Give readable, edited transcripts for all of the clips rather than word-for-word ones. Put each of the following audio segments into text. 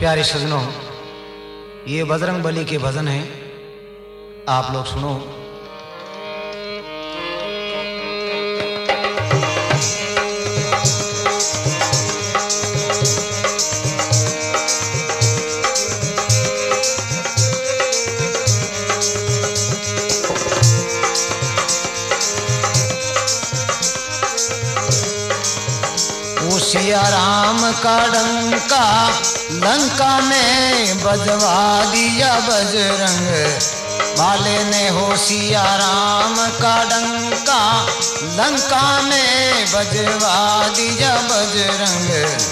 प्यारे सजनों, ये बजरंग बली के भजन हैं, आप लोग सुनो। सिया राम का डंका लंका में बजवा दिया बजरंग वाले ने हो। सिया राम का डंका लंका में बजवा दिया बजरंग,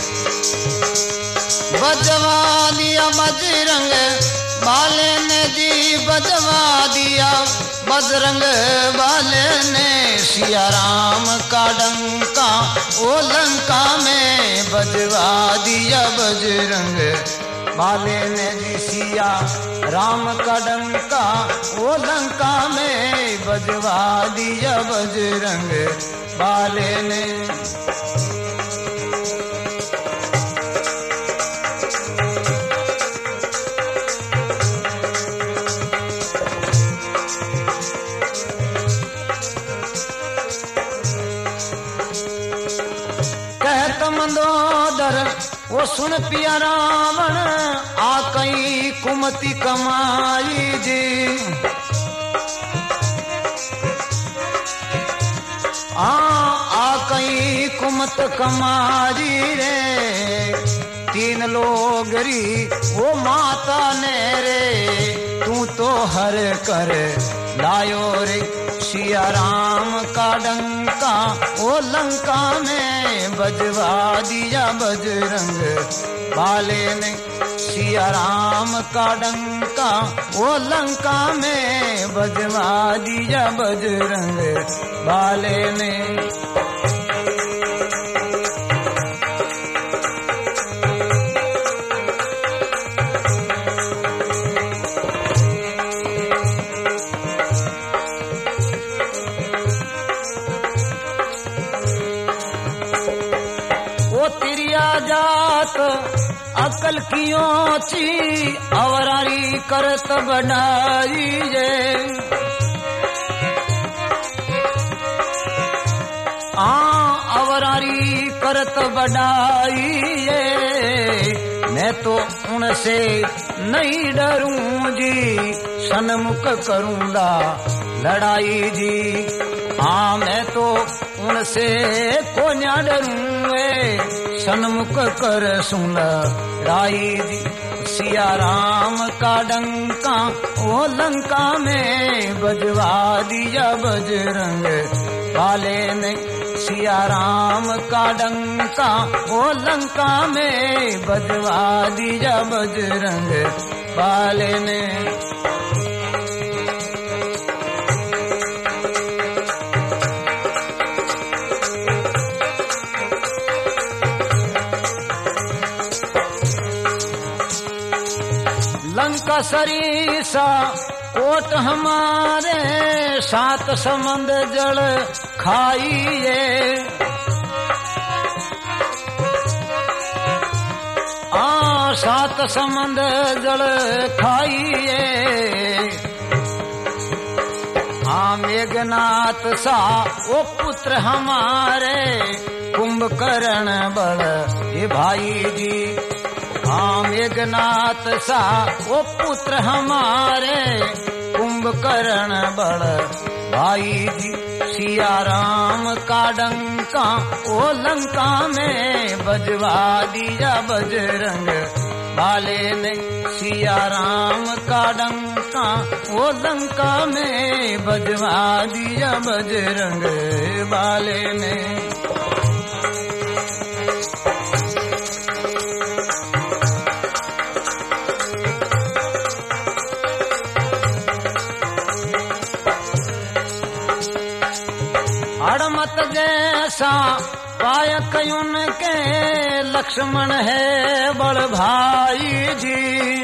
बजवा दिया बजरंग वाले ने जी, बजवा दिया बजरंग वाले ने। सिया राम का डंका ओ लंका में बजवा दिया बजरंग वाले ने जी। सिया राम का डंका ओ लंका में बजवा दिया बजरंग वाले ने। मंदोदर वो सुन पिया रावण आ कई कुमति कमाई जी। आ कई कुमत कमाई रे, तीन लोग री वो माता ने रे, तू तो हर कर लायो रे। सिया राम का डंका ओ लंका में बजवा दिया बजरंग वाले ने। सिया राम का डंका ओ लंका में बजवा दिया बजरंग वाले ने। जात अकल कियों ची अवरारी करत बनाई जे। अवरारी करत बनाई ये, मैं तो उनसे नहीं डरूं जी, सन्मुख करूंगा लड़ाई जी। मैं तो उनसे को न डरूं, सन्मुख कर सुन लड़ाई जी। सिया राम का डंका ओ लंका में बजवा दिया बजरंग वाले ने। सिया राम का डंका ओ लंका में बजवा दिया बजरंग वाले ने। लंका सरीसा कोट हमारे, सात समंद जल खाइए। सात समंद जल खाइए। मेघनाथ सा वो पुत्र हमारे, कुंभकर्ण बल ये भाई जी। मेघनाथ सा वो पुत्र हमारे, कुंभकर्ण बड़ भाई जी। सिया राम का डंका ओ लंका में बजवा दिया बजरंग वाले ने। सिया राम का डंका ओ लंका में बजवा दिया बजरंग वाले ने। हड़मत जैसा पायक उनके, लक्ष्मण है बड़ भाई जी।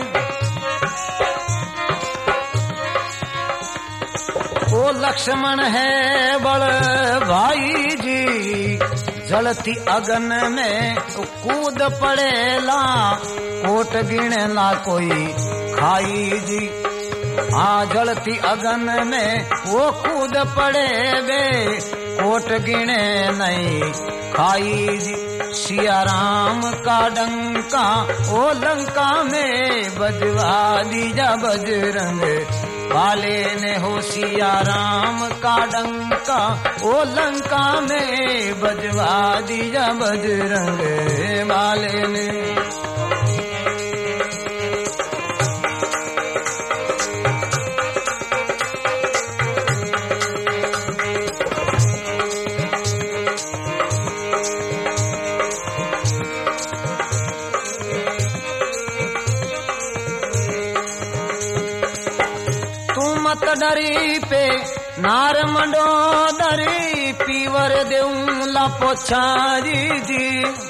वो लक्ष्मण है बड़ भाई जी, जलती अगन में कूद पड़ेला, कोट गिनेला कोई खाई जी। हाँ जलती अगन में वो कूद पड़े बे, कोट गिने नहीं खाई जी। सिया राम का डंका ओ लंका में बजवा दीजा बजरंग वाले ने हो। सिया राम का डंका ओ लंका में बजवा दीजा बजरंग वाले ने। मत डरी पे नार मंडोदरी, पीवर देऊला पोछारी जी।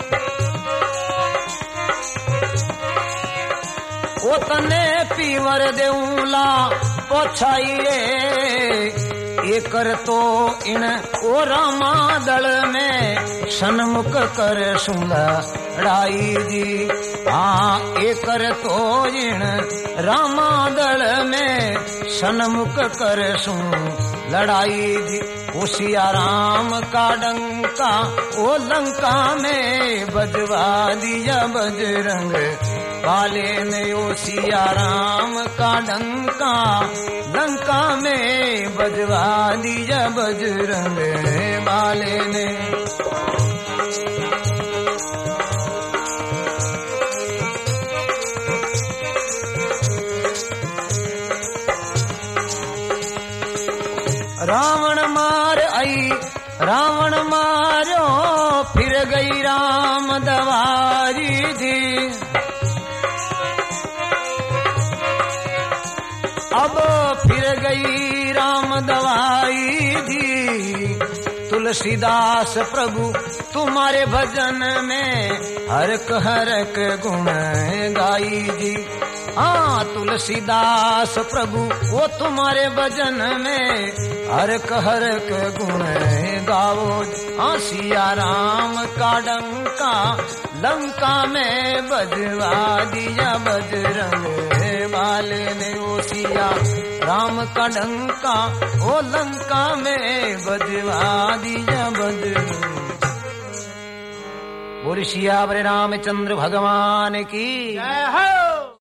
ओ तने पीवर देऊला पोछाई रे, एकर तो इन ओ रामा दल में सन्मुख कर सुंदराई जी। हाँ एकर तो इन रामा दल में सन्मुख कर लड़ाई जी। सिया राम का डंका ओ लंका में बजवा दिया बजरंग वाले ने। ओ सिया राम का डंका लंका में बजवा दिया बजरंग वाले ने। रावण मार आई रावण मारो, फिर गई राम दवारी जी। अब फिर गई राम दवाई जी। तुलसीदास प्रभु तुम्हारे भजन में हरक हरक गुण गाई जी। हाँ तुलसीदास प्रभु वो तुम्हारे भजन में हरक हरक गुण गाओ। हाँ सिया राम का डंका लंका में बजवा दिया बजरंग वाले ने। ओ सिया राम का डंका ओ लंका में बजवा दिया बजरंग। बोल सिया रामचंद्र भगवान की जय हो।